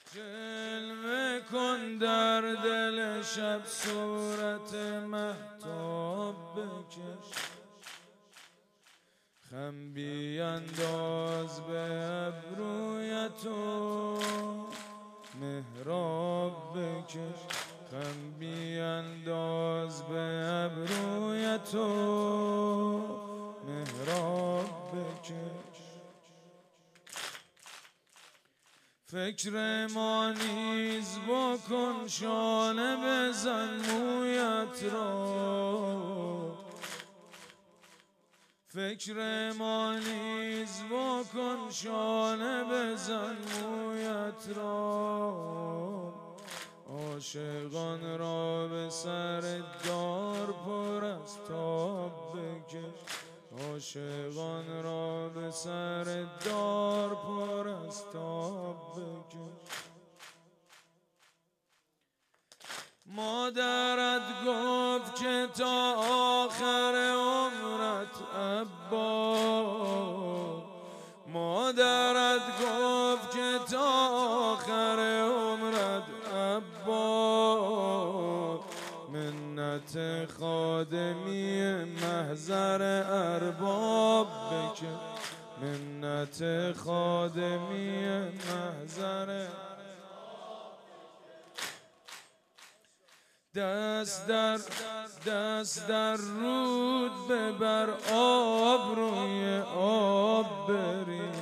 جلوه کن در دل شب صورت مهتاب بکش، خم بیانداز به ابروی تو محراب بکش، خم بیانداز به ابروی تو محراب بکش. فکر ما نیز بکن شانه بزن مویت را، فکر ما نیز بکن شانه بزن مویت را. عاشقان را به سر دار پر از تاب بکش، عاشقان را به سر دار پر از تاب بکش. مادرت گفت که تا آخر عمرت عبا، مادرت گفت که تا آخر عمرت عبا، منت خادمی محضر ارباب بکش، منت خادمی محضر. دست در رود ببر آب روی آب بریز،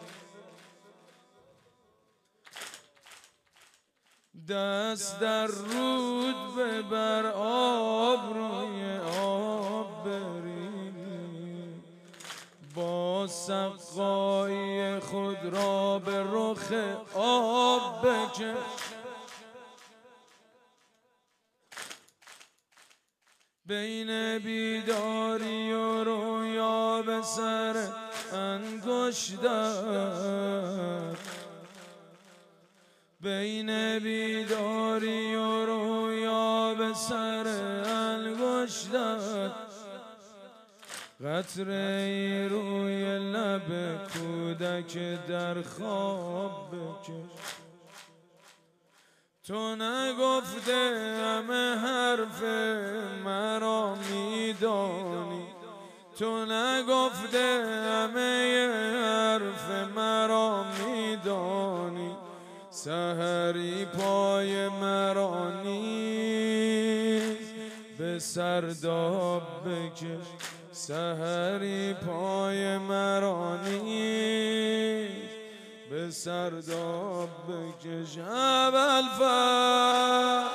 دست در رود ببر آب روی آب بریز. با سقایی خود را به رخ آب بکش، بین بیداری و رویا به سر انگشتت، بین بیداری و رویا به سر انگشتت. قطره روی لب کودک در خواب بکش، تو نگفته همه حرف مرا میدانی، تو نگفته همه حرف مرا میدانی. سحری پای مرا نیز به سرداب بکش، سحری پای مرا نیز به سرداب بکش. ابوالفضل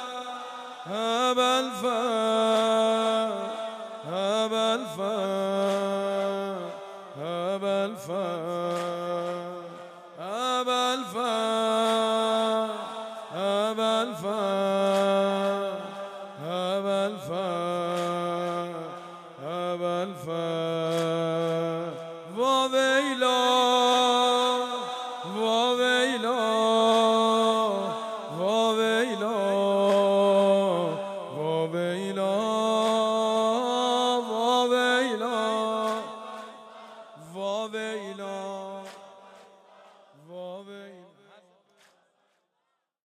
ابوالفضل ابوالفضل ابوالفضل